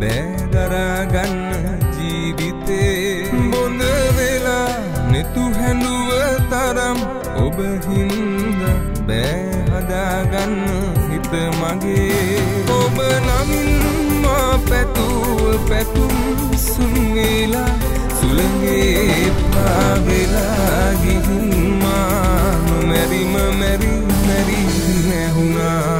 බෑදරාගන්න ජීවිතේ බොඳ වෙලා නෙතු හැඳුව තරම් ඔබ හින්දා බෑ හදාගන්න හිත මගේ ඔබ නමින් මා පැතුම් සුන් වෙලා සුළඟේ පාවෙලා ගිහින් මා නොමැරිම මැරි නැහුණා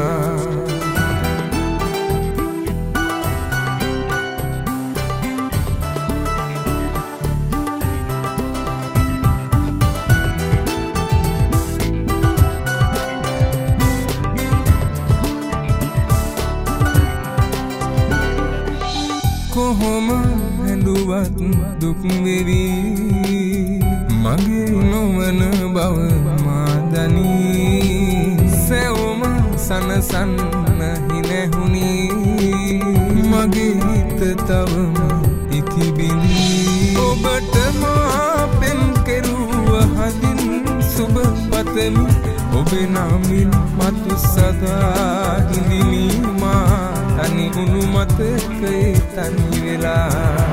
කොහොම හැඬුවත් දුක් වෙවි මගේ නොවන බව මා දනී සෙවම සනසන්න හිනැහුණි මගේ හිත තවම ඉතිබිලි ඔබට මා පෙම් කෙරුව හදින් සුබ පතමි ඔබේ නාමින් මතු සදා හිඳිමි මා තනි උණු මතකයේ තනි වෙලා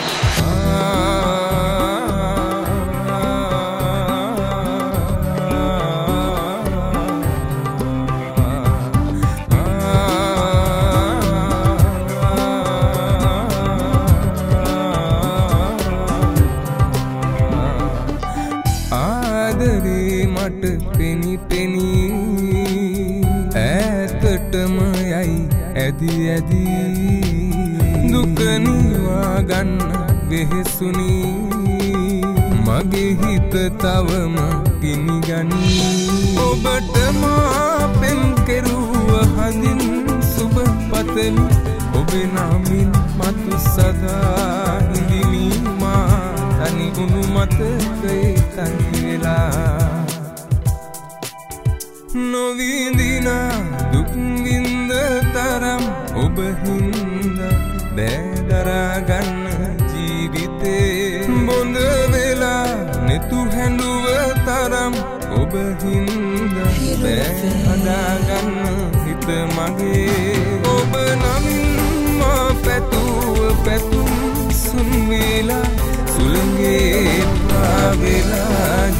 ආදරේ මට පෙනි ඈතටම යයි ඇදි දුක නිවා ගන්න වෙහෙසුනි මගේ හිත තවම ගිනිගනි ඔබට මා පෙම් කෙරුව හදින් සුබ පතමි ඔබේ නාමින් මතු සදා හිඳිමි මා තනි උණු මතකයේ තනි වෙලා නොවිඳිනා දුක් විඳ තරම් ඔබ හින්දා බෑදරාගන්න ජීවිතේ බොඳ වෙලා නෙතු හැඬුව තරම් ඔබ හින්දා බෑ හදාගන්න හිත මගේ ඔබ නමින් මා පැතුම් සුන් වෙලා සුළඟේ පාවෙලා